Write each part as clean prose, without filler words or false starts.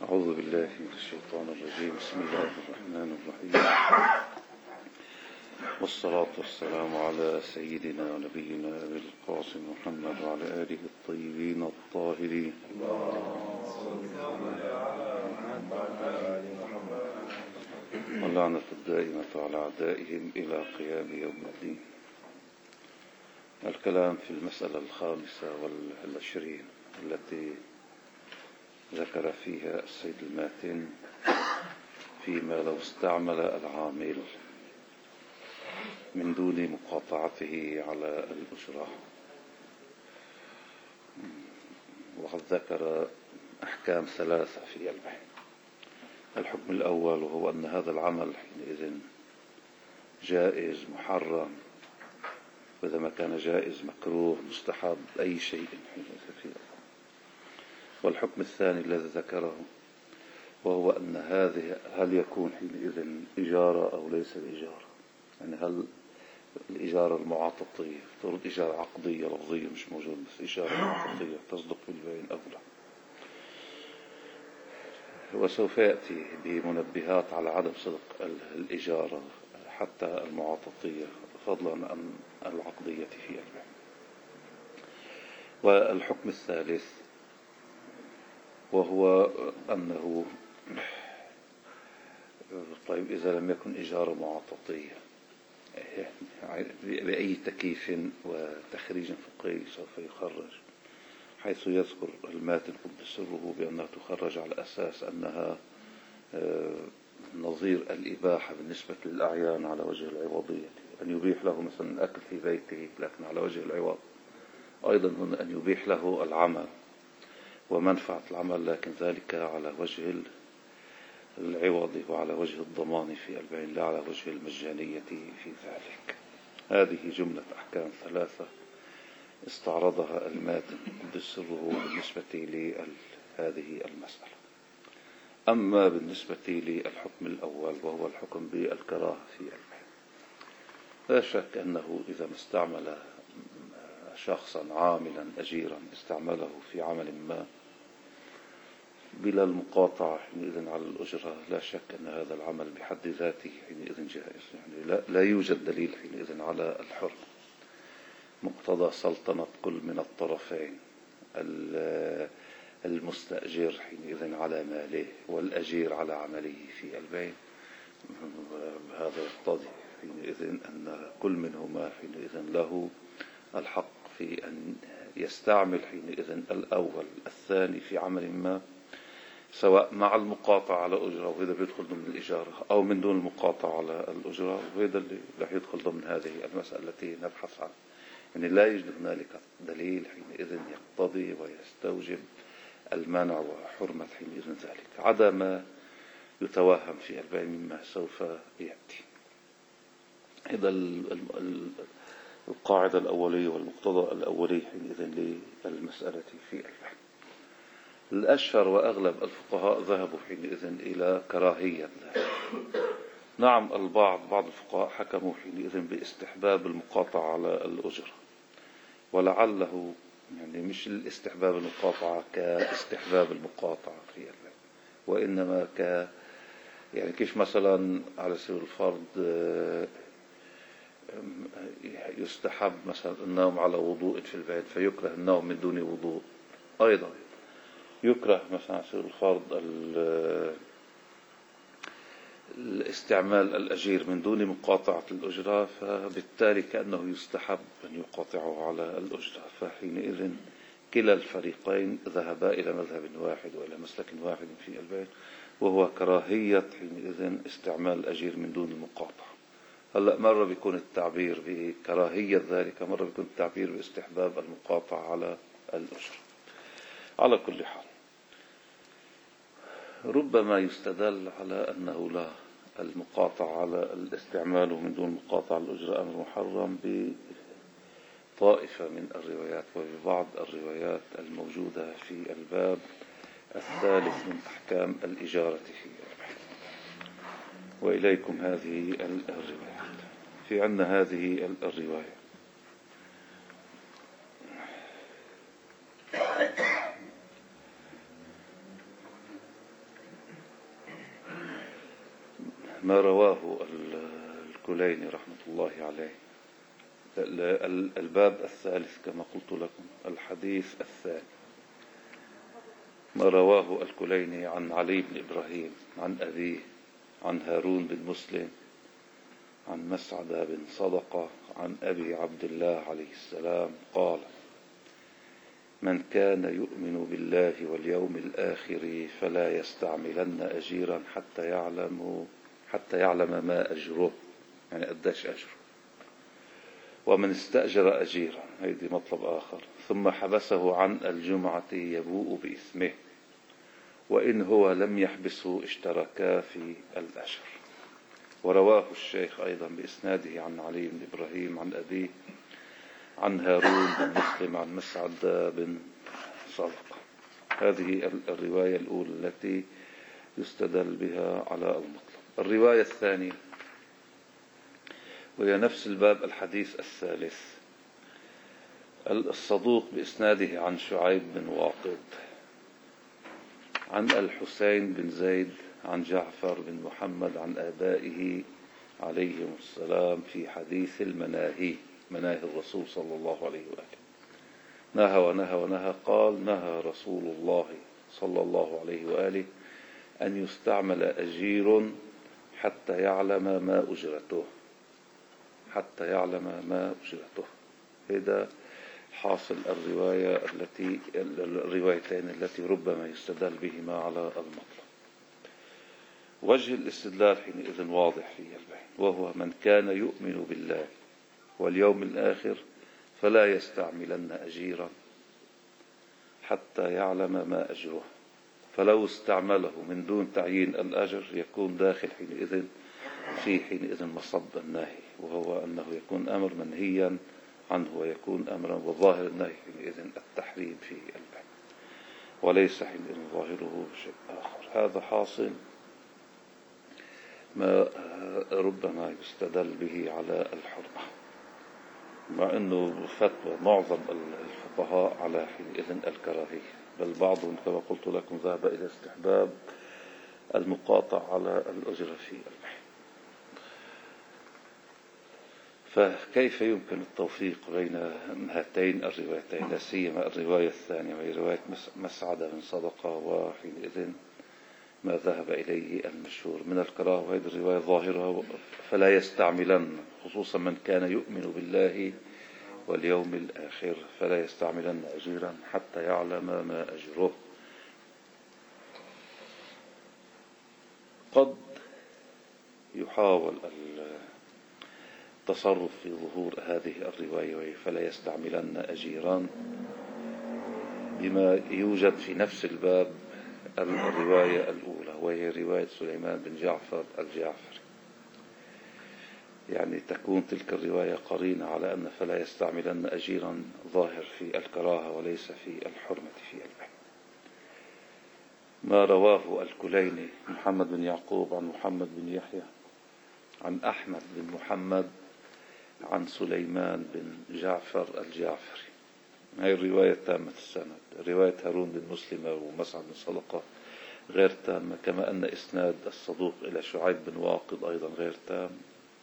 أعوذ بالله من الشيطان الرجيم. بسم الله الرحمن الرحيم، والصلاة والسلام على سيدنا ونبينا أبي القاسم محمد وعلى آله الطيبين الطاهرين. واللعنة الدائمة على أعدائهم إلى قيام يوم الدين. الكلام في المسألة 25 التي ذكر فيها السيد الماتن فيما لو استعمل العامل من دون مقاطعته على الأجرة، وقد ذكر أحكام 3 في البيع. الحكم الأول وهو أن هذا العمل حينئذ جائز محرم، وإذا ما كان جائز مكروه مستحب أي شيء حينئذ فيه. والحكم الثاني الذي ذكره وهو أن هل يكون حينئذ إجارة أو ليس الإجارة، يعني هل الإجارة المعاطفية ترد إجارة عقدية لفظية مش موجودة، بس إجارة معاطفية تصدق في البيع أو لا. وسوف يأتي بمنبهات على عدم صدق الإجارة حتى المعاطفية فضلا عن العقدية في البيع. والحكم الثالث وهو أنه طيب إذا لم يكن إجارة معاطفية بأي تكييف وتخريج فقهي سوف يخرج، حيث يذكر الماتن قدس سره بأنها تخرج على أساس أنها نظير الإباحة بالنسبة للأعيان على وجه العوضية، أن يبيح له مثلا الأكل في بيته لكن على وجه العوض. أيضا هنا أن يبيح له العمل ومنفعة العمل لكن ذلك على وجه العوض وعلى وجه الضمان في البيع لا على وجه المجانية في ذلك. هذه جملة أحكام 3 استعرضها الماتن قدس سره بالنسبة لهذه المسألة. أما بالنسبة للحكم الأول وهو الحكم بالكراهة في البيع، لا شك أنه إذا ما استعمل شخصا عاملا أجيرا استعمله في عمل ما بلا المقاطعة حينئذ على الأجرة، لا شك أن هذا العمل بحد ذاته حينئذ جائز، يعني لا يوجد دليل حينئذ على الحرمة. مقتضى سلطنة كل من الطرفين، المستأجر حينئذ على ماله والأجير على عمله في البيع، هذا يقتضي حينئذ أن كل منهما حينئذ له الحق في أن يستعمل حينئذ الأول الثاني في عمل ما، سواء مع المقاطعة على أجرة وهذا بيدخل ضمن الإجارة أو من دون المقاطعة على الأجرة، وهذا اللي راح يدخل ضمن هذه المسألة التي نبحث عنها. يعني لا يوجد هنالك دليل حينئذ يقتضي ويستوجب المنع وحرمة حينئذ ذلك، عدا ما يتوهم في البيع مما سوف يأتي. إذا القاعدة الأولية والمقتضى الأولي حينئذ للمسألة في البيع. الأشهر وأغلب الفقهاء ذهبوا حينئذ إلى كراهية ذلك. نعم بعض الفقهاء حكموا حينئذ باستحباب المقاطعة على الأجرة، ولعله يعني مش الاستحباب المقاطعة كاستحباب المقاطعة في البيع، وإنما يعني كيف مثلا على سبيل الفرض يستحب مثلا النوم على وضوء في البيت فيكره النوم من دون وضوء، أيضا يكره مثلا على سبيل الفرض الاستعمال الأجير من دون مقاطعة الأجرة، فبالتالي كأنه يستحب أن يقاطعه على الأجرة. فحينئذ كلا الفريقين ذهبا إلى مذهب واحد وإلى مسلك واحد في البيت، وهو كراهية حينئذ استعمال الأجير من دون المقاطعة. هلأ مرة بيكون التعبير بكراهية ذلك، مرة بيكون التعبير باستحباب المقاطعة على الأجرة. على كل حال ربما يستدل على أنه لا، المقاطعة على الاستعمال من دون مقاطعة الأجرة أمر محرم بطائفة من الروايات وببعض الروايات الموجودة في الباب الثالث من أحكام الإجارة في البيع. وإليكم هذه الروايات. في عنا هذه الرواية ما رواه الكليني رحمة الله عليه. الباب الثالث كما قلت لكم، الحديث الثاني، ما رواه الكليني عن علي بن إبراهيم عن أبيه عن هارون بن مسلم عن مسعد بن صدقة عن أبي عبد الله عليه السلام قال: من كان يؤمن بالله واليوم الآخر فلا يستعملن أجيرا حتى يعلم ما أجره، يعني قداش أجره. ومن استأجر أجيرا، هيدي مطلب آخر، ثم حبسه عن الجمعة يبوء بإثمه، وإن هو لم يحبسه اشتركا في الأجر. ورواه الشيخ أيضا بإسناده عن علي بن إبراهيم عن أبيه عن هارون بن مسلم عن مسعد بن صدقة. هذه الرواية الأولى التي يستدل بها على المطلب. الرواية الثانية وهي نفس الباب، الحديث الثالث، الصدوق بإسناده عن شعيب بن واقد عن الحسين بن زيد عن جعفر بن محمد عن آبائه عليهم السلام في حديث المناهي، مناهي الرسول صلى الله عليه وآله. نهى ونهى ونهى، قال: نهى رسول الله صلى الله عليه وآله أن يستعمل أجير حتى يعلم ما أجرته، حتى يعلم ما أجرته. هذا حاصل الروايتين التي ربما يستدل بهما على المطلب. وجه الاستدلال حينئذ واضح في البين، وهو: من كان يؤمن بالله واليوم الآخر فلا يستعملن أجيرا حتى يعلم ما أجره. فلو استعمله من دون تعيين الأجر يكون داخل حينئذ مصب النهي، وهو أنه يكون أمر منهيا عنه ويكون أمرا، وظاهر النهي حينئذ التحريم في البيع، وليس حينئذ ظاهره شيء آخر. هذا حاصل ما ربما يستدل به على الحرمة، مع أنه فتوى معظم الفقهاء على حينئذ الكراهية، بل بعضهم كما قلت لكم ذهب إلى استحباب المقاطع على الأجرة في البيع. فكيف يمكن التوفيق بين هاتين الروايتين، لا سيما الرواية الثانية وهي رواية مسعد بن صدقة، وحينئذ ما ذهب إليه المشهور من الكراهة، وهذه الرواية ظاهرها فلا يستعملن، خصوصا من كان يؤمن بالله واليوم الآخر فلا يستعملن أجيرا حتى يعلم ما أجره. قد يحاول التصرف في ظهور هذه الرواية وهي فلا يستعملن أجيرا بما يوجد في نفس الباب الرواية الأولى، وهي رواية سليمان بن جعفر الجعفري، يعني تكون تلك الرواية قرينة على أن فلا يستعملن أجيرا ظاهر في الكراهة وليس في الحرمة في البيع. ما رواه الكليني محمد بن يعقوب عن محمد بن يحيى عن أحمد بن محمد عن سليمان بن جعفر الجعفري، هذه الرواية تامة السند. رواية هارون بن مسلم ومسعد بن صدقة غير تامة، كما أن إسناد الصدوق إلى شعيب بن واقد أيضا غير تام.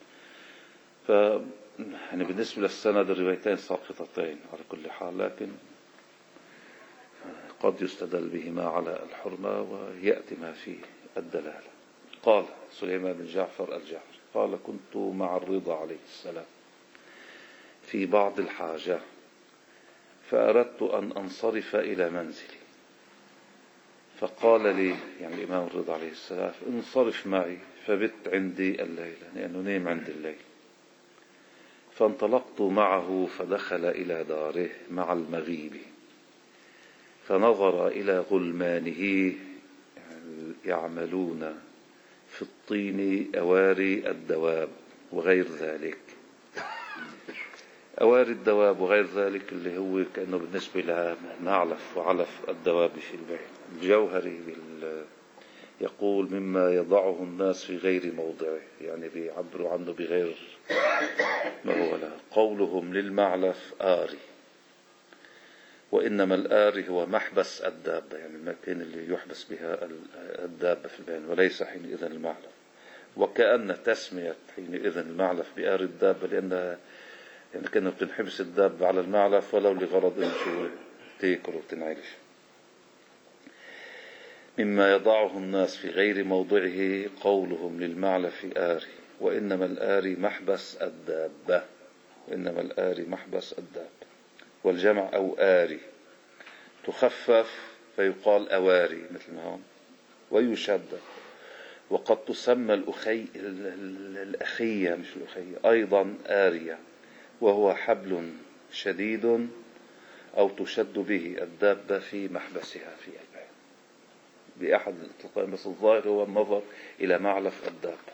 يعني بالنسبة للسند الروايتين ساقطتين على كل حال، لكن قد يستدل بهما على الحرمة ويأتي ما فيه الدلالة. قال سليمان بن جعفر الجعفري قال: كنت مع الرضا عليه السلام في بعض الحاجة فأردت أن أنصرف إلى منزلي، فقال لي، يعني الإمام الرضا عليه السلام: انصرف معي فبت عندي الليلة، لأنه نيم عند الليل. فانطلقت معه فدخل إلى داره مع المغيب، فنظر إلى غلمانه يعملون في الطين أواري الدواب وغير ذلك. أواري الدواب وغير ذلك اللي هو كأنه بالنسبة لها نعلف وعلف الدواب في البيت. الجوهري يقول: مما يضعه الناس في غير موضعه، يعني بيعبروا عنه بغير ما هو له. قولهم للمعلف آري، وإنما الآري هو محبس الدابة، يعني المكان اللي يحبس بها الدابة في البيت، وليس حينئذ المعلف. وكأن تسمية حينئذ المعلف بآر الدابة لأنها يعني كنا بتنحبس الدابة على المعلف ولو لغرض شو تاكل وتنعيش. مما يضعه الناس في غير موضعه قولهم للمعلف آري، وإنما الآري محبس الدابة، وإنما الآري محبس الدابة. والجمع أو آري تخفف فيقال أواري مثل ما هون ويشدد. وقد تسمى الأخية مش الأخية أيضا آرية، وهو حبل شديد أو تشد به الدابة في محبسها في البيت بأحد الإطلاقين، بس الظاهر هو النظر إلى معلف الدابة.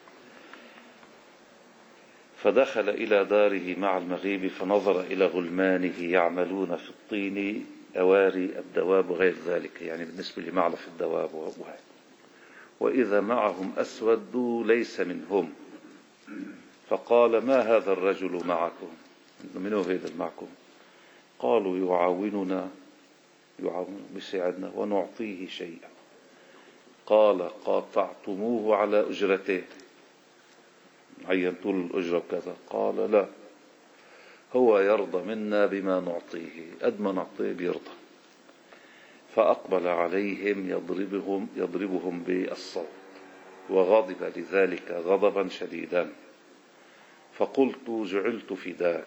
فدخل إلى داره مع المغيب فنظر إلى غلمانه يعملون في الطين أواري الدواب وغير ذلك، يعني بالنسبة لمعلف الدواب وهذا. وإذا معهم أسود ليس منهم، فقال ما هذا الرجل معكم؟ من هو هذا معكم؟ قالوا يعاوننا بساعدنا ونعطيه شيئا. قال قاطعتموه على أجرته؟ عينتوا الأجرة وكذا؟ قال لا، هو يرضى منا بما نعطيه، قد ما نعطيه بيرضى. فأقبل عليهم يضربهم بالصوت، وغضب لذلك غضبا شديدا. فقلت جعلت فداك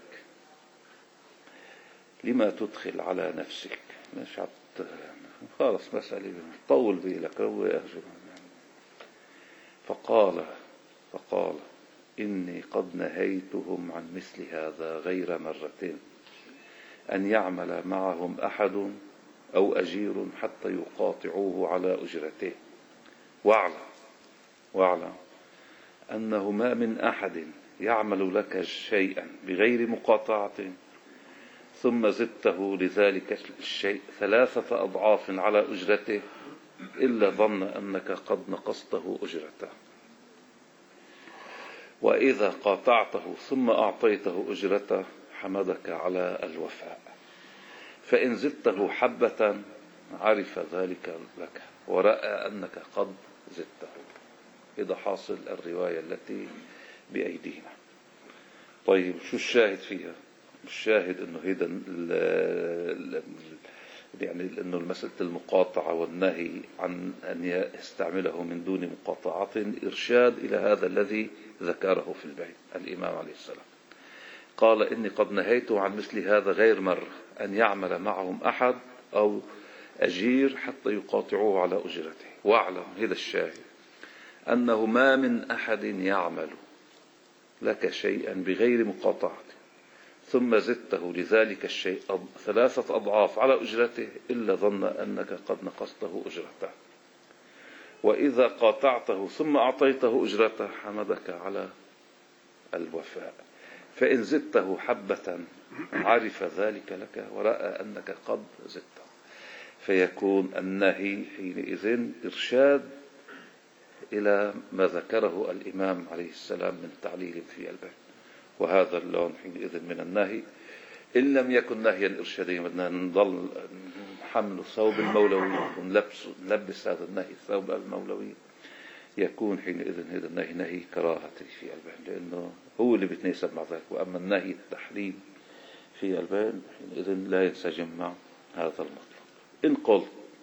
لما تدخل على نفسك؟ مش خالص مسألة طول بيلك روي أهجم. فقال إني قد نهيتهم عن مثل هذا غير مرة، أن يعمل معهم أحد أو أجير حتى يقاطعوه على أجرته. واعلم أنه ما من أحد يعمل لك شيئا بغير مقاطعة ثم زدته لذلك الشيء 3 أضعاف على أجرته إلا ظن أنك قد نقصته أجرته. وإذا قاطعته ثم أعطيته أجرته حمدك على الوفاء، فإن زدته حبة عرف ذلك لك ورأى أنك قد زدته. إذا حاصل الرواية التي بأيدينا. طيب شو الشاهد فيها؟ الشاهد أنه هيدا يعني أنه المسألة المقاطعة والنهي عن أن يستعمله من دون مقاطعة إرشاد إلى هذا الذي ذكره في البيت الإمام عليه السلام. قال إني قد نهيته عن مثل هذا غير مرة، أن يعمل معهم أحد أو أجير حتى يقاطعوه على أجرته. واعلم هذا الشاهد أنه ما من أحد يعمل لك شيئا بغير مقاطعة ثم زدته لذلك الشيء 3 أضعاف على أجرته إلا ظن أنك قد نقصته أجرته. وإذا قاطعته ثم أعطيته أجرته حمدك على الوفاء، فإن زدته حبة عرف ذلك لك ورأى أنك قد زدته. فيكون النهي حينئذ إرشاد إلى ما ذكره الإمام عليه السلام من تعليل في البيت. وهذا اللون حينئذ من النهي إن لم يكن نهيا إرشاديا، بدنا نضل حمل ثوب المولوي ونلبس هذا النهي ثوب المولوي، يكون حينئذ هذا النهي نهي كراهة في البين، لأنه هو اللي بيتناسب مع ذلك. وأما النهي التحريم في البين حينئذ لا ينسجم مع هذا المطلب.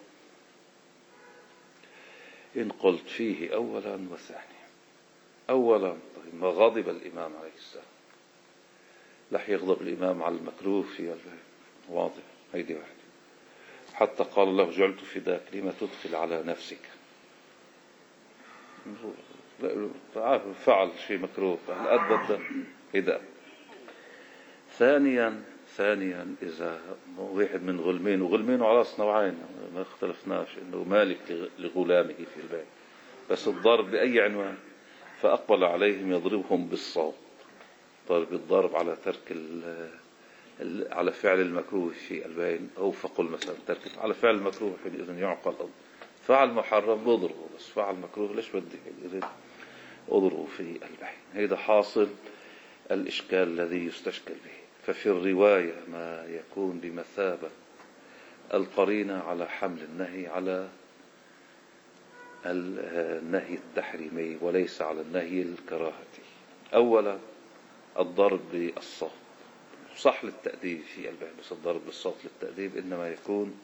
إن قلت فيه أولا وثانيا. أولا طيب ما غضب الإمام عليه السلام، لح يغضب الإمام على المكروه في البين، واضح هيدي واحدة. حتى قال له جعلت فداك لما تدخل على نفسك، فعل شيء مكروه الأدب هدا. ثانيا إذا واحد من غلمين، وغلمينه على نوعين ما اختلفناش إنه مالك لغلامه في البيت، بس الضرب بأي عنوان. فأقبل عليهم يضربهم بالصوت، الضرب على ترك على فعل المكروه في البين، أو فقل مثلا ترك على فعل المكروه حينئذ يعقل. فعل محرم بضربه، بس فعل مكروه ليش بدي حينئذ أضربه في البين. هذا حاصل الإشكال الذي يستشكل به. ففي الرواية ما يكون بمثابة القرينة على حمل النهي على النهي التحريمي وليس على النهي الكراهتي. أولا الضرب بالصوت صح للتأديب في البيع، بس الضرب بالصوت للتأديب إنما يكون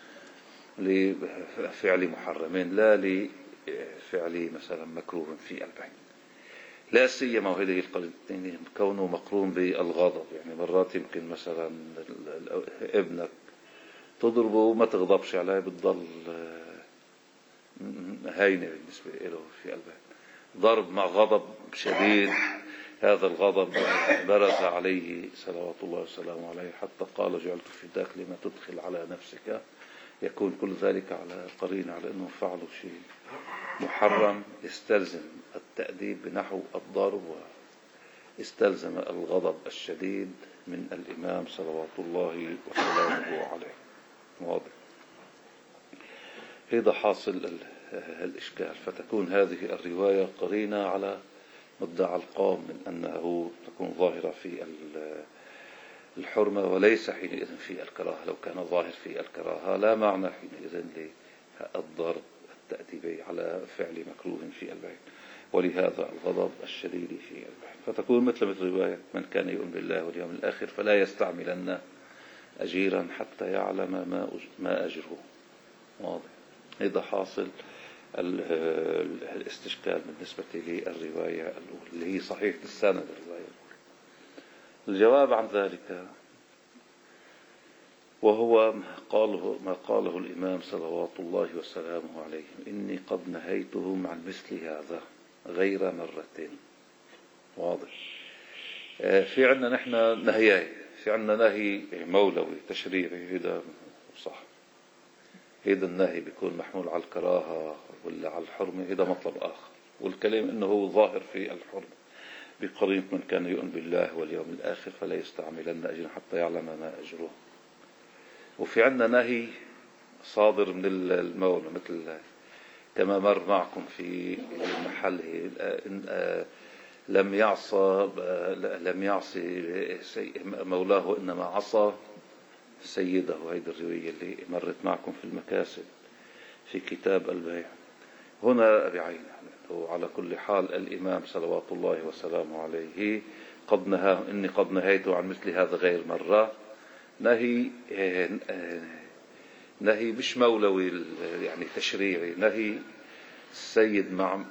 لفعل محرمين لا لفعل مثلا مكروه في البيع، لا سيما وهذه القضية كونه مقرون بالغضب. يعني مرات يمكن مثلا ابنك تضربه وما تغضبش عليه بتضل هينة بالنسبة له في البيع. ضرب مع غضب شديد، هذا الغضب برز عليه صلوات الله وسلامه عليه حتى قال جعلت فداك لما تدخل على نفسك. يكون كل ذلك على قرينة على أنه فعلوا شيء محرم، استلزم التأديب بنحو الضرب واستلزم الغضب الشديد من الإمام صلوات الله وسلامه عليه. واضح؟ هذا حاصل الإشكال. فتكون هذه الرواية قرينة على مدعى القوم من أنه تكون ظاهرة في الحرمة وليس حينئذ في الكراهة. لو كان ظاهر في الكراهة لا معنى حينئذ للضرب التأديبي على فعل مكروه في البيت، ولهذا الغضب الشديد في البيت. فتكون مثل رواية من كان يؤمن بالله واليوم الآخر فلا يستعملن أجيرا حتى يعلم ما أجره. واضح؟ هذا حاصل الاستشكال بالنسبة للرواية الأولى اللي هي صحيحة السند. الرواية الأولى الجواب عن ذلك وهو ما قاله الإمام صلوات الله وسلامه عليه: إني قد نهيتهم عن مثل هذا غير مرة. واضح؟ في عندنا نحن نهيين، في عندنا نهي مولوي تشريعي، هذا صح، هذا النهي بيكون محمول على الكراهة ولا على الحرمة، هذا مطلب آخر. والكلام إنه هو ظاهر في الحرمة بقرينة من كان يؤمن بالله واليوم الآخر فلا يستعملن أجرا حتى يعلم ما أجره. وفي عندنا نهي صادر من المولى مثل كما مر معكم في محله: لم يعصي مولاه إنما عصى سيده. هذه الرواية اللي مرت معكم في المكاسب في كتاب البيع. هنا بعينه على كل حال الإمام صلوات الله وسلامه عليه قد نهاه: إني قد نهيته عن مثل هذا غير مرة. نهي مش مولوي يعني تشريعي، نهي السيد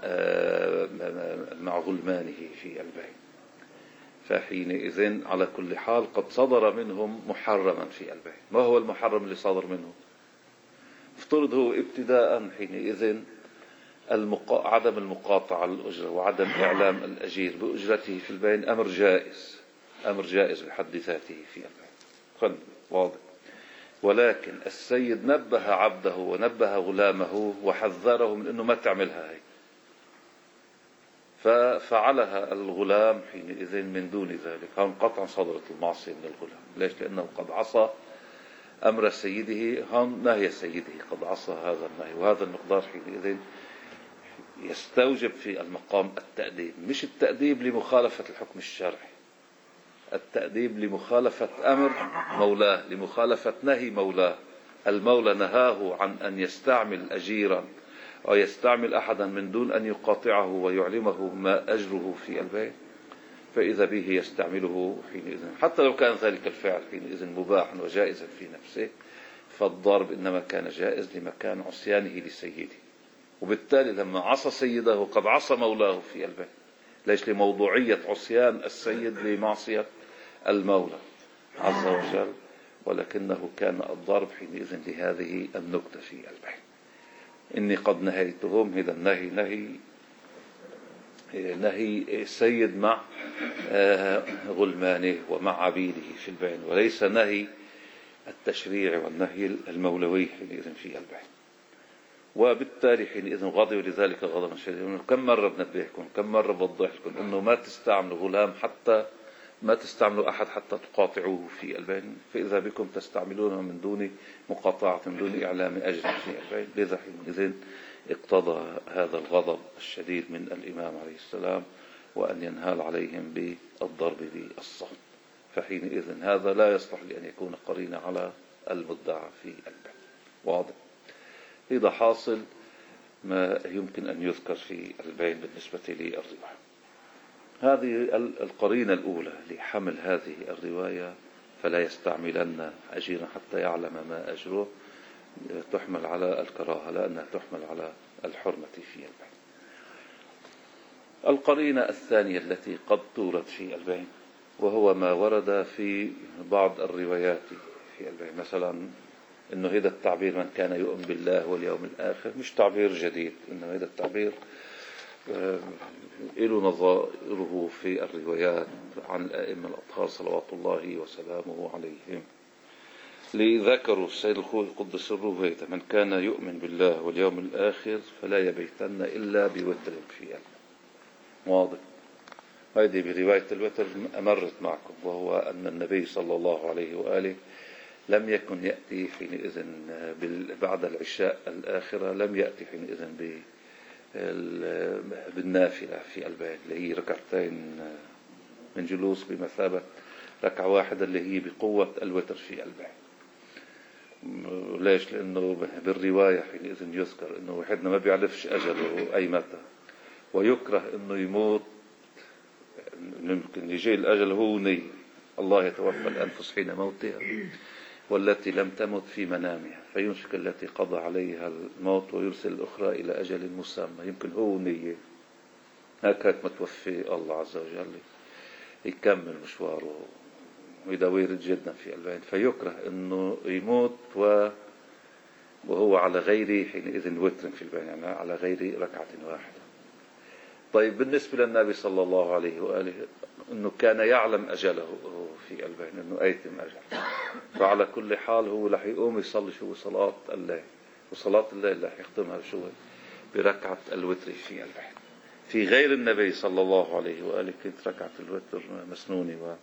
مع غلمانه في البيع. فحينئذ على كل حال قد صدر منهم محرما في البيع. ما هو المحرم اللي صدر منه؟ افترض هو ابتداء حينئذ عدم المقاطعة الأجرة وعدم إعلام الأجير بأجرته في البيع أمر جائز، أمر جائز بحد ذاته في البيع. واضح؟ ولكن السيد نبه عبده ونبه غلامه وحذره من أنه ما تعملها هي، ففعلها الغلام حينئذ من دون ذلك. هم قطعا صدرت المعصية من الغلام. ليش؟ لأنه قد عصى أمر سيده، هم نهي سيده قد عصى هذا النهي. وهذا المقدار حينئذ يستوجب في المقام التأديب، مش التأديب لمخالفة الحكم الشرعي، التأديب لمخالفة أمر مولاه، لمخالفة نهي مولاه. المولى نهاه عن أن يستعمل أجيرا أو يستعمل أحدا من دون أن يقاطعه ويعلمه ما أجره في البيع، فإذا به يستعمله حينئذ حتى لو كان ذلك الفعل حينئذ مباحا وجائزا في نفسه. فالضرب إنما كان جائز لمكان عصيانه لسيده، وبالتالي لما عصى سيده قد عصى مولاه في البيع. ليش؟ لموضوعية عصيان السيد لمعصية المولى عز وجل، ولكنه كان الضرب حينئذ لهذه النكتة في البيع. إني قد نهيتهم، هذا النهي نهي السيد مع غلمانه ومع عبيده في البيع، وليس نهي التشريع والنهي المولوي حينئذ في البيع. وبالتالي حينئذ غضب، لذلك غضبا شديدا. كم مرة بنبهكم، كم مرة بوضح لكم انه ما تستعملوا غلام حتى ما تستعملوا احد حتى تقاطعوه في البيع، فاذا بكم تستعملونه من دون مقاطعة، من دون اعلام اجر في البيع. لذا حينئذ اقتضى هذا الغضب الشديد من الامام عليه السلام وان ينهال عليهم بالضرب بالصوت. فحينئذ هذا لا يصلح لان يكون قرينة على المدعى في البيع. واضح؟ إذا حاصل ما يمكن أن يذكر في البين بالنسبة للرواية. هذه القرينة الأولى لحمل هذه الرواية، فلا يستعملن أجيرا حتى يعلم ما أجره، تحمل على الكراهة لأنها تحمل على الحرمة في البين. القرينة الثانية التي قد تورد في البين وهو ما ورد في بعض الروايات في البين، مثلا إنه هذا التعبير من كان يؤمن بالله واليوم الآخر مش تعبير جديد، إنه هذا التعبير له نظائره في الروايات عن الأئمة الأطهار صلوات الله وسلامه عليهم. لذكروا السيد الخوئي قدس سره هيدا من كان يؤمن بالله واليوم الآخر فلا يبيتن إلا بوتر في قلبه. واضح. هذه برواية الوتر أمرت معكم، وهو أن النبي صلى الله عليه وآله لم يكن يأتي حينئذ بعد العشاء الآخرة، لم يأتي حينئذ بالنافلة في البين اللي هي ركعتين من جلوس بمثابة ركعة واحدة اللي هي بقوة الوتر في البين. ليش؟ لأنه بالرواية حينئذ يذكر أنه واحدنا ما بيعرفش أجله أي متى، ويكره أنه يموت، ممكن يجي الأجل هو نية. الله يتوفى الأنفس حين موتها والتي لم تمت في منامها فيمسك التي قضى عليها الموت ويرسل الأخرى إلى أجل مسمى. يمكن هو نية هكذا متوفي الله عز وجل يكمل مشواره، وإذا وارد جدا في البين، فيكره أنه يموت وهو على غير حينئذ وتر في البين، يعني على غير ركعة واحدة. طيب بالنسبة للنبي صلى الله عليه وآله أنه كان يعلم أجله في البين، أنه أيتم أجل، فعلى كل حال هو رح يقوم يصلي شو صلاة الليل، وصلاة الليل رح يختمها شو بركعة الوتر في البين. في غير النبي صلى الله عليه وآله كنت ركعة الوتر مسنونة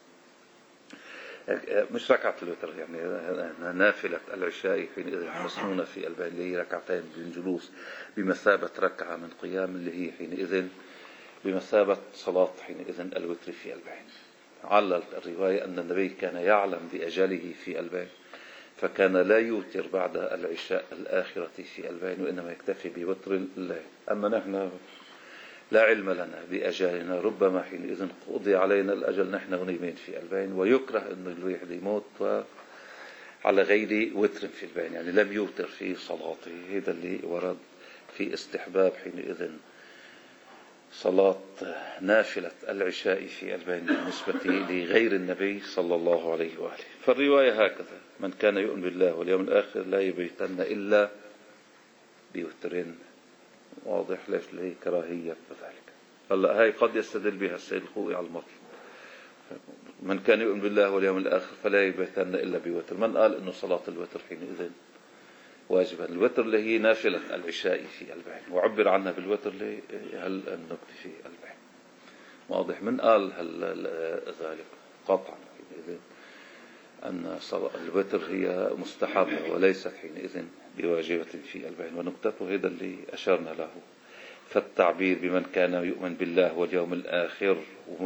مش ركعة الوتر يعني نافلة العشاء حينئذ مسنونة في البين اللي هي ركعتين بالجلوس بمثابة ركعة من قيام اللي هي حينئذ بمثابة صلاة حينئذ الوتر في البين. علل الرواية أن النبي كان يعلم بأجله في البين، فكان لا يوتر بعد العشاء الآخرة في البين، وإنما يكتفي بوتر الليل. أما نحن لا علم لنا بأجالنا، ربما حينئذ قضي علينا الأجل نحن ونيمين في البين، ويكره أن الواحد يموت على غير وتر في البين، يعني لم يوتر في صلاته. هذا اللي ورد في استحباب حينئذ صلاة نافلة العشاء في البين بالنسبة لغير النبي صلى الله عليه وآله. فالرواية هكذا: من كان يؤمن بالله واليوم الآخر لا يبيتن إلا بوترين. واضح ليش لهي كراهية ذلك. هلا هاي قد يستدل بها السيد الخوئي على المطلب: من كان يؤمن بالله واليوم الآخر فلا يبيتن إلا بوتر. من قال إنه صلاة الوتر حينئذ واجبا؟ الوتر اللي هي نافلة العشاء في البين، وعبر عنها بالوتر اللي هل النكت في البين. واضح. من قال ذلك قطعا حينئذ أن الوتر هي مستحبة وليست حينئذ بواجبة في البين. ونكتته هذا اللي أشرنا له. فالتعبير بمن كان يؤمن بالله واليوم الآخر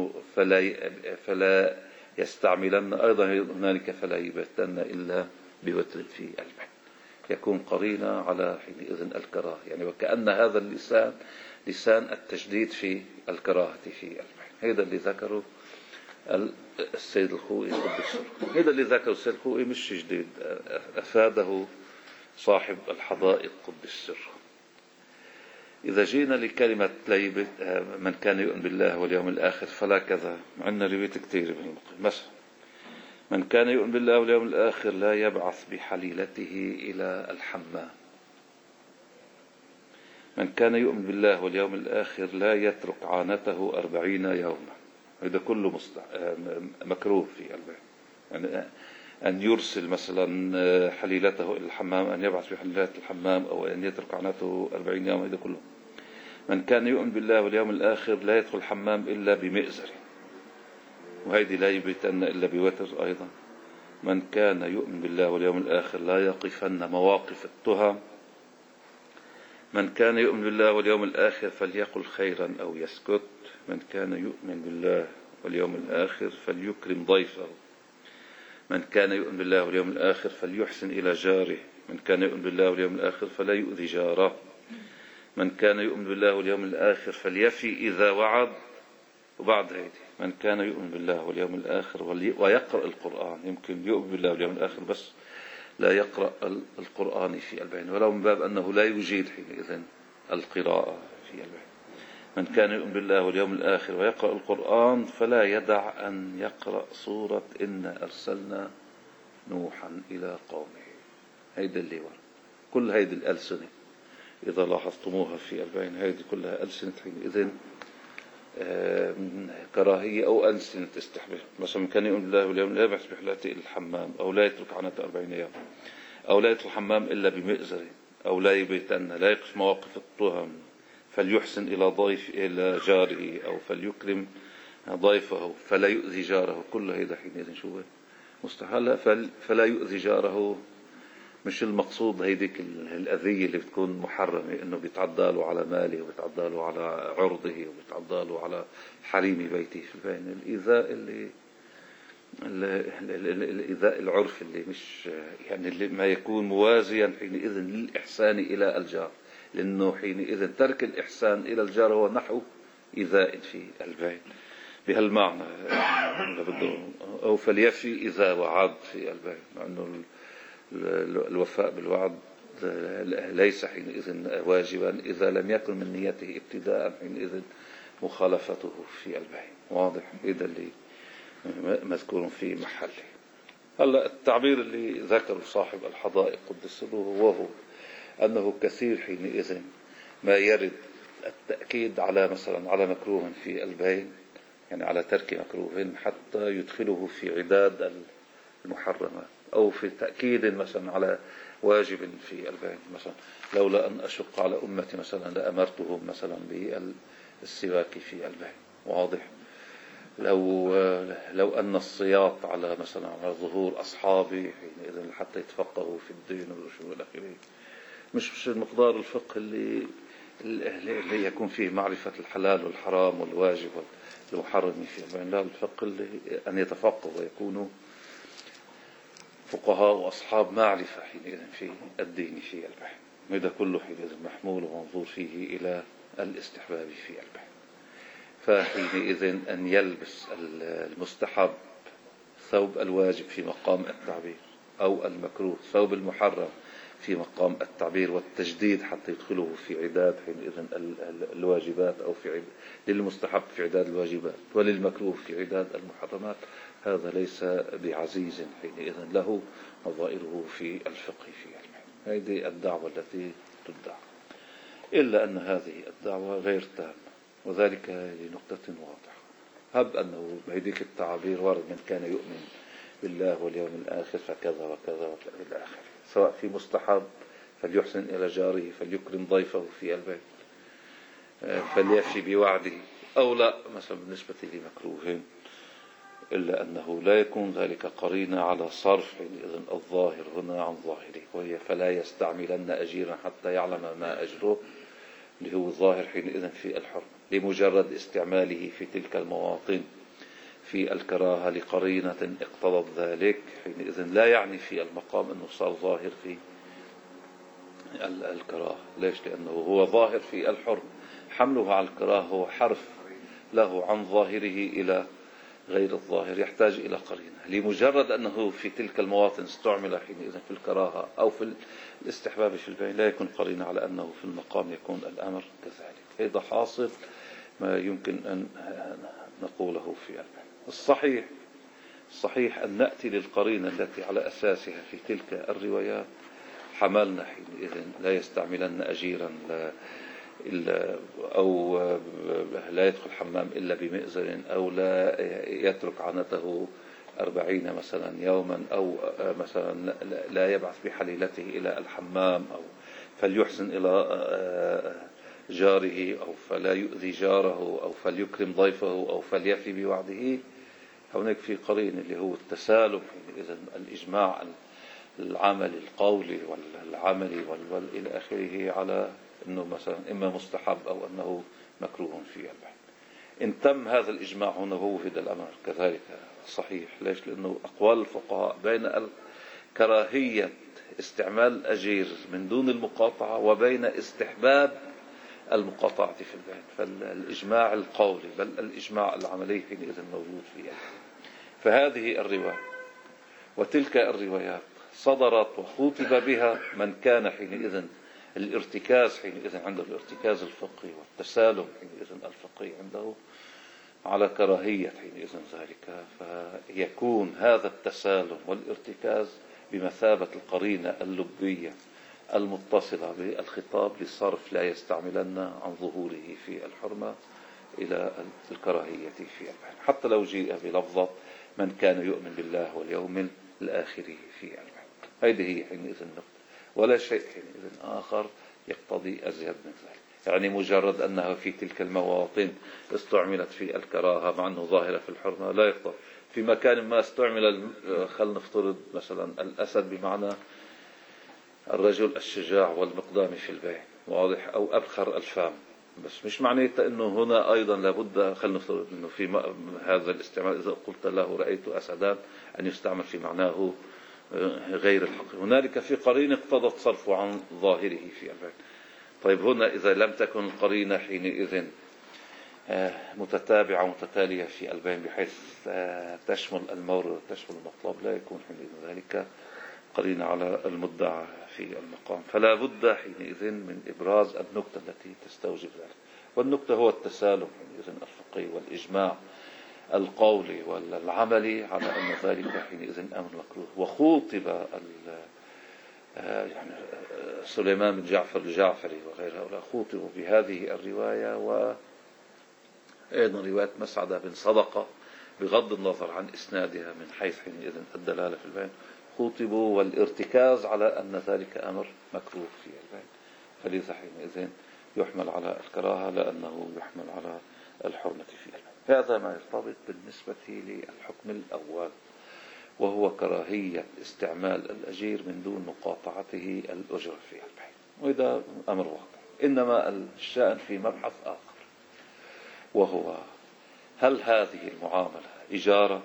فلا يستعملن أيضا هنالك فلا يبتن إلا بوتر في البين، يكون قرينة على حينئذ الكراهة، يعني وكأن هذا اللسان لسان التشديد في الكراهة في البين. هذا اللي ذكره السيد الخوئي قدس سره. هذا اللي ذكره السيد الخوئي مش جديد، أفاده صاحب الحدائق قدس سره. إذا جينا لكلمة ليبت من كان يؤمن بالله واليوم الآخر فلا كذا، عندنا روايات كتير مثلا: من كان يؤمن بالله واليوم الآخر لا يبعث بحليلته إلى الحمام. من كان يؤمن بالله واليوم الآخر لا يترك عانته 40 يوما. هذا كله مكروه في البين، يعني أن يرسل مثلا حليلته إلى الحمام، أن يبعث بحليلة الحمام، أو أن يترك عانته 40 يوما. هذا كله. من كان يؤمن بالله واليوم الآخر لا يدخل الحمام إلا بمئزر، وهذه لا يبيتن إلا بوتر أيضا. من كان يؤمن بالله واليوم الآخر لا يقفن مواقف التهم. من كان يؤمن بالله واليوم الآخر فليقل خيرا أو يسكت. من كان يؤمن بالله واليوم الآخر فليكرم ضيفه. من كان يؤمن بالله واليوم الآخر فليحسن إلى جاره. من كان يؤمن بالله واليوم الآخر فلا يؤذي جاره. من كان يؤمن بالله واليوم الآخر فليفي إذا وعد. وبعد هيدي من كان يؤمن بالله واليوم الآخر ويقرأ القرآن. يمكن يؤمن بالله واليوم الآخر بس لا يقرأ القرآن في البين، ولو من باب أنه لا يجيد حينئذ القراءة في البين. من كان يؤمن بالله واليوم الآخر ويقرأ القرآن فلا يدع أن يقرأ سورة إنا أرسلنا نوحا إلى قومه. هيدا اللي ورد كل هيدي الألسنة إذا لاحظتموها في البين، هيدي كلها ألسنة حينئذ كراهية أو ألسنة استحباب. مثلا من كان يؤمن بالله واليوم الآخر يسبح لا يأتي الحمام، أو لا يترك عنته 40 يوم، أو لا يدخل الحمام إلا بمئزر، أو لا يبيتن، لا يقف مواقف التهم، فليحسن إلى جاره، أو فليكرم ضيفه، فلا يؤذي جاره. كل هيدا حينئذ شو مستحيل. فلا يؤذي جاره مش المقصود هيديك الأذية اللي بتكون محرمة، إنه بيتعدى له على ماله وبيتعدى له على عرضه وبيتعدى له على حريم بيته. في البين الإيذاء الإيذاء العرف اللي مش يعني اللي ما يكون موازيا حينئذ للإحسان إلى الجار، لأنه حينئذ ترك الإحسان إلى الجار هو نحو إيذاء في البين بهالمعنى. أو فليفي إذا وعد في البين، لأنه الوفاء بالوعد ليس حينئذ واجبا إذا لم يكن من نيته ابتداء حينئذ مخالفته في البين. واضح؟ إذا اللي مذكور في محله. هلا التعبير اللي ذكره صاحب الحدائق قدس سره وهو أنه كثير حينئذ ما يرد التأكيد على مثلا على مكروه في البين، يعني على ترك مكروه حتى يدخله في عداد المحرمات، أو في تأكيد مثلا على واجب في البين. مثلا لولا أن أشق على أمتي مثلا لأمرتهم مثلا بالسواك في البين. واضح؟ لو أن السياط على مثلا على ظهور أصحابي حينئذ حتى يتفقهوا في الدين والشيء إلى آخره. مش المقدار الفقه اللي يكون فيه معرفة الحلال والحرام والواجب والمحرم في البين، لا، الفقه اللي أن يتفقهوا ويكونوا فقهاء وأصحاب معرفة حينئذ في الدين في البين. هذا كله حينئذ محمول ومنظور فيه إلى الاستحباب في البين. فحينئذ أن يلبس المستحب ثوب الواجب في مقام التعبير، أو المكروه ثوب المحرم في مقام التعبير والتجديد حتى يدخله في عداد حينئذ الواجبات، أو في للمستحب في عداد الواجبات وللمكروه في عداد المحرمات. هذا ليس بعزيز حينئذ له نظائره في الفقه في البين. هذه الدعوة التي تدعى، إلا أن هذه الدعوة غير تامة، وذلك لنقطة واضحة. هب أنه بهذيك التعابير ورد من كان يؤمن بالله واليوم الآخر فكذا وكذا وكذا إلى آخره، سواء في مستحب فليحسن إلى جاره، فليكرم ضيفه في البيت، فليفي بوعده، أو لا مثلا بالنسبة لمكروه، إلا أنه لا يكون ذلك قرينة على صرف إذن الظاهر هنا عن ظاهره، وهي فلا يستعملن أجيرا حتى يعلم ما أجره، اللي هو الظاهر حينئذ في الحرم، لمجرد استعماله في تلك المواطن في الكراهة لقرينة اقتضت ذلك، حينئذ لا يعني في المقام أنه صار ظاهر في الكراهة. ليش؟ لأنه هو ظاهر في الحرم، حمله على الكراهة هو حرف له عن ظاهره إلى غير الظاهر، يحتاج إلى قرينة. لمجرد أنه في تلك المواطن استعمل حينئذ في الكراهة أو في الاستحباب في البين، لا يكون قرينة على أنه في المقام يكون الأمر كذلك. هذا حاصل ما يمكن أن نقوله في البين. الصحيح أن نأتي للقرينة التي على أساسها في تلك الروايات حملنا حينئذ لا يستعملن أجيرا أو لا يدخل حمام إلا بمئزر، أو لا يترك عنته 40 مثلا يوما، أو مثلا لا يبعث بحليلته إلى الحمام، أو فليحسن إلى جاره، أو فلا يؤذي جاره، أو فليكرم ضيفه، أو فليفي بوعده. هناك في قرين اللي هو التسالم، إذن الإجماع العمل القولي والعملي إلى آخره على أنه مثلا إما مستحب أو أنه مكروه في البين. إن تم هذا الإجماع هنا هو في الأمر كذلك صحيح. ليش؟ لأنه أقوال الفقهاء بين كراهية استعمال الأجير من دون المقاطعة، وبين استحباب المقاطعة في البيع. فالإجماع القولي بل الإجماع العملي حينئذ موجود فيها. فهذه الرواية وتلك الروايات صدرت وخوطب بها من كان حينئذ الارتكاز حينئذ عنده الارتكاز الفقهي والتسالم حينئذ الفقهي عنده على كراهية حينئذ ذلك، فيكون هذا التسالم والارتكاز بمثابة القرينة اللبية المتصلة بالخطاب للصرف لا يستعملن عن ظهوره في الحرمة إلى الكراهية في البيع، حتى لو جيء بلفظة من كان يؤمن بالله واليوم الآخر في البيع. هذه هي حينئذ النقطة، ولا شيء حينئذ آخر يقتضي أزيد من ذلك. يعني مجرد أنها في تلك المواطن استعملت في الكراهة مع أنه ظاهرة في الحرمة لا يقتضي. في مكان ما استعمل خلنا نفترض مثلا الأسد بمعنى الرجل الشجاع والمقدام في البيع، واضح، أو أبخر الفام، بس مش معناته أنه هنا أيضا لابد خلنا نفترض أنه في هذا الاستعمال إذا قلت له رأيت أسدان أن يستعمل في معناه غير الحق. هنالك في قرينة اقتضت صرفه عن ظاهره في البيع. طيب هنا إذا لم تكن القرينة حينئذ متتابعة متتالية في البيع بحيث تشمل المورد وتشمل المطلب، لا يكون حينئذ ذلك قرينة على المدعى في المقام. فلا بد حينئذ من إبراز النكتة التي تستوجب ذلك، والنكتة هو التسالم حينئذ الفقهي والإجماع القولي والعملي على أن ذلك حينئذ أمر مكروه. وخوطب يعني سليمان بن جعفر الجعفري وغير هؤلاء خوطبوا بهذه الرواية، وأيضا رواية مسعدة بن صدقة بغض النظر عن إسنادها من حيث حينئذ الدلالة في البيان، خوطبوا والارتكاز على أن ذلك أمر مكروه في البيان، فلذا حينئذ يحمل على الكراهة لأنه يحمل على الحرمة في البيان. هذا ما يرتبط بالنسبة للحكم الأول، وهو كراهية استعمال الأجير من دون مقاطعته الأجرة في البيع، وإذا أمر واضح. إنما الشأن في مبحث آخر، وهو هل هذه المعاملة إجارة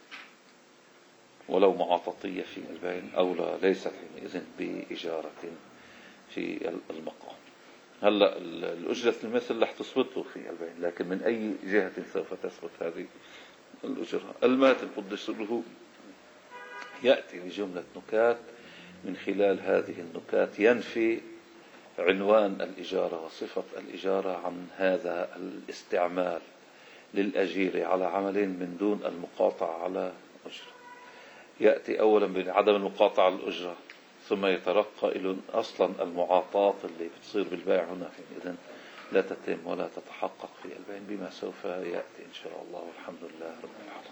ولو معاططية في البيع أو لا، ليست حينئذ بإجارة في المقام. هلا الأجرة المثل رح تثبته في البيع، لكن من أي جهة سوف تثبت هذه الأجرة؟ الماتن قدس له يأتي بجملة نكات من خلال هذه النكات ينفي عنوان الإجارة وصفة الإجارة عن هذا الاستعمال للأجير على عمل من دون المقاطعة على أجرة. يأتي أولا بعدم المقاطعة على الأجرة، ثم يترقى إلى أصلا المعاطاة اللي بتصير بالبيع هنا إذن لا تتم ولا تتحقق في البيع، بما سوف يأتي إن شاء الله، والحمد لله رب العالمين.